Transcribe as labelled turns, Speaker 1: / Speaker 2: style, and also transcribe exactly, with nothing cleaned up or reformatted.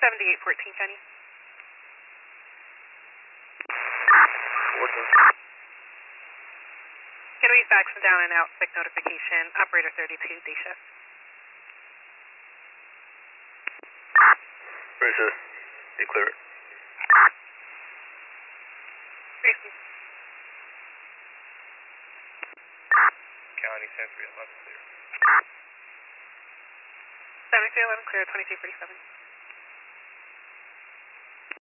Speaker 1: seventy-eight fourteen, County.
Speaker 2: fourteen.
Speaker 1: Can we fax down and out quick notification? Operator thirty-two, day shift.
Speaker 2: Princess, you clear it.
Speaker 1: Gracie.
Speaker 2: County ten three eleven clear.
Speaker 1: seventy-three eleven clear, twenty-two forty-seven.